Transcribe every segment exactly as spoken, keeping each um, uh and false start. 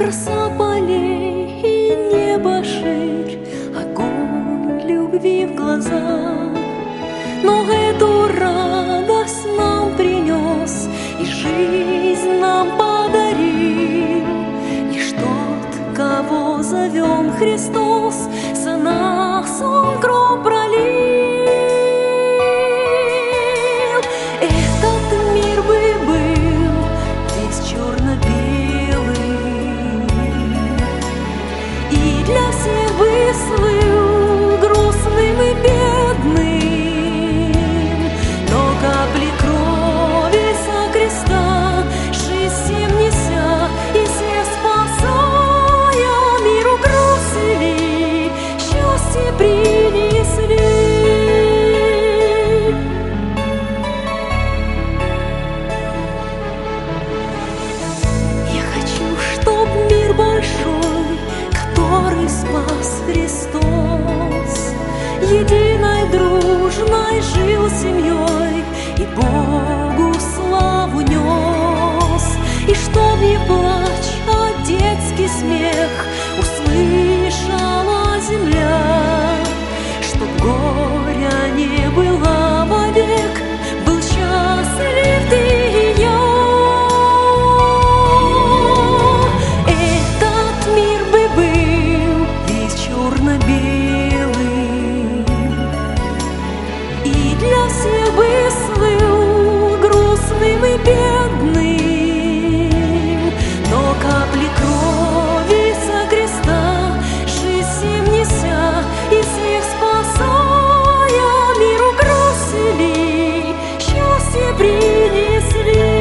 краса полей и небо ширь, огонь любви в глазах. Но эту радость нам принес и жизнь нам подарил лишь тот, кого зовем Христос, за нас Он кровь пролил. Этот мир бы был весь черно-белый и для всех бы слыл грустным и бедным. Христос единой дружной жил семьей и Богу славу нес. И чтоб не плач, а детский смех услышала земля, чтоб горя не было вовек, был счастлив ты и я. Бедным, но капли крови со креста, жизнь всем неся и всех спасая, миру грусть вели, счастье принесли.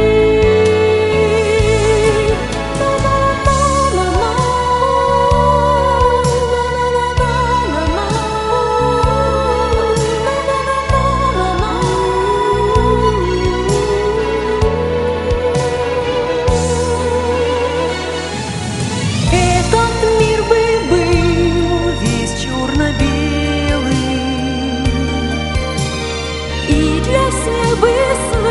Для всех бы